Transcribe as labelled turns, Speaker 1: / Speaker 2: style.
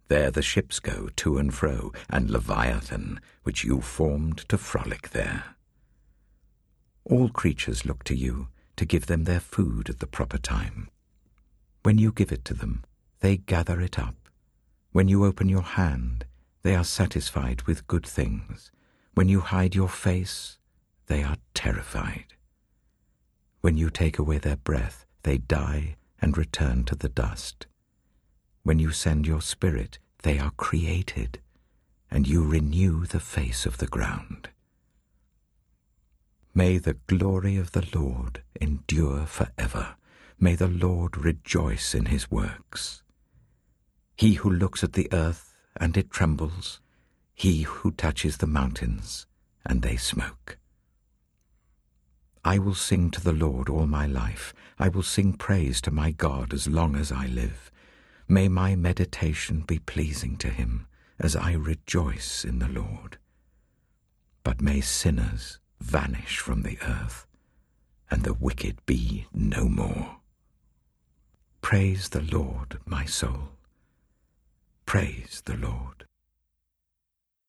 Speaker 1: There the ships go to and fro, and Leviathan, which you formed to frolic there. All creatures look to you to give them their food at the proper time. When you give it to them, they gather it up. When you open your hand, they are satisfied with good things. When you hide your face, they are terrified. When you take away their breath, they die and return to the dust. When you send your spirit, they are created, and you renew the face of the ground. May the glory of the Lord endure forever. May the Lord rejoice in his works. He who looks at the earth and it trembles, he who touches the mountains and they smoke. I will sing to the Lord all my life. I will sing praise to my God as long as I live. May my meditation be pleasing to him as I rejoice in the Lord. But may sinners vanish from the earth, and the wicked be no more. Praise the Lord, my soul. Praise the Lord.